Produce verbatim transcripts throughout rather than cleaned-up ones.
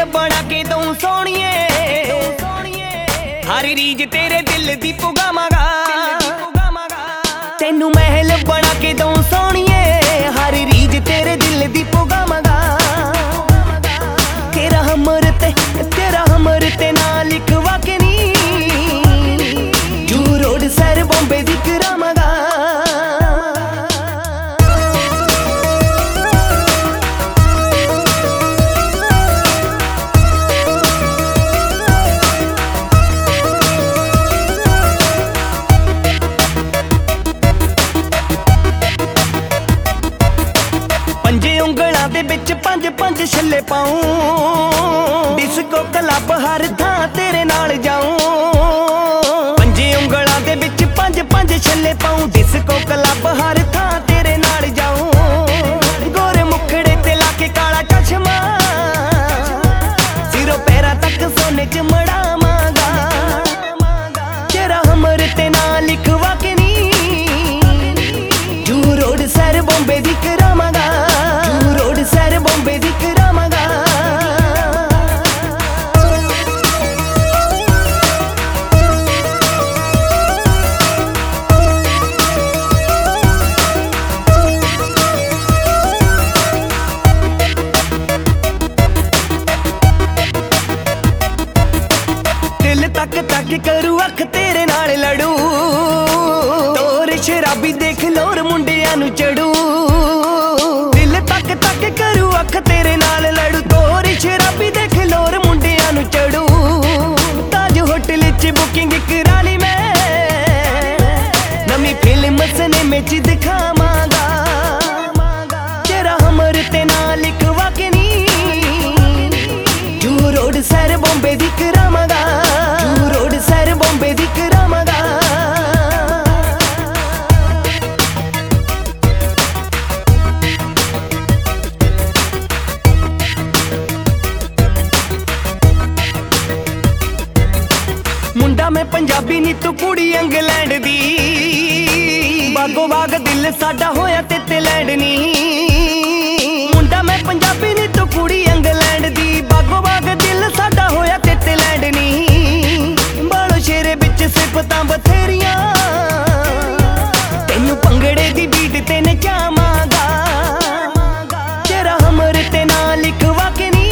बना के दूं सोनिए, हर रीज तेरे दिल दी पुगावांगा। तेनू महल बना के दूं सोनिए, हर रीज तेरे दिल दी पुगावांगा। तेरा हमर ते तेरा हमर ते ना लिखवा के नी जू रोड सर बॉम्बे दी करावांगा। दे बिच पंज पंज छल्ले पाऊं, डिस्को क्लब हर थां तेरे नाल जाऊं। पंजे उंगलां दे बिच पंज पंज छल्ले पाऊं, डिस्को क्लब हर थां तेरे नाल जाऊं। गोरे मुखड़े ते लाके काला चश्मा, सिरों पैरां तक सोने च मड़ावांगा। तेरा हमर ते ना लिखवा के नी जू रोड सर बॉम्बे दी करावांगा। सर बॉम्बे दी करावांगा। दिल तक तक करू अख तेरे नाल लड़ू, तोर शराबी देख लोर मुंडियां नू चढ़ू। तक करू अख तेरे नाल लड़ू, तोरी शराबी देख लोर मुंडियां नू चढ़ू। ताज होटल च बुकिंग करा ली मैं, नवी फिल्म सिनेमे च दिखावांगा। तेरा हमर ते ना लिखवा के नी जू रोड सर बॉम्बे दी करावांगा। जू रोड सर बॉम्बे दी करावांगा। मुंडा मैं पंजाबी नी तू कुड़ी इंग्लैंड दी, बागो बाग दिल साडा होया ते लैंड नी। मुंडा मैं पंजाबी नी तू कुड़ी इंग्लैंड दी, बागो बाग दिल साडा होया ते लैंड नी। बालो शेरे बिच सिफतां बथेरियां, तेनू भंगड़े दी बीट ते नचावांगा। तेरा हमर ते ना लिखवा के नी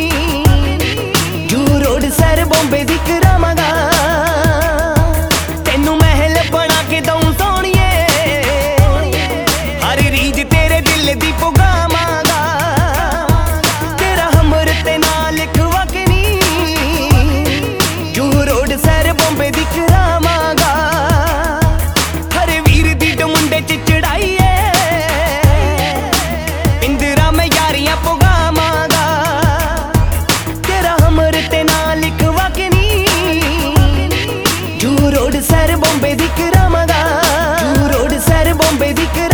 जू रोड सर बॉम्बे दी करावांगा। तेनू महल बना के दूं सोनिए, हर रीज तेरे दिल दी पुगावांगा। तेरा हमर ते ना लिखवा के नी जू रोड सर बॉम्बे दी करावांगा। हर वीर दी डमुंडे च चढ़ाई है, इंदिरा मैं यारियां पुगावांगा। तेरा हमर ते ना लिखवा के नी जू रोड सर बॉम्बे दी करावांगा। जू रोड सर बॉम्बे दी करावांगा।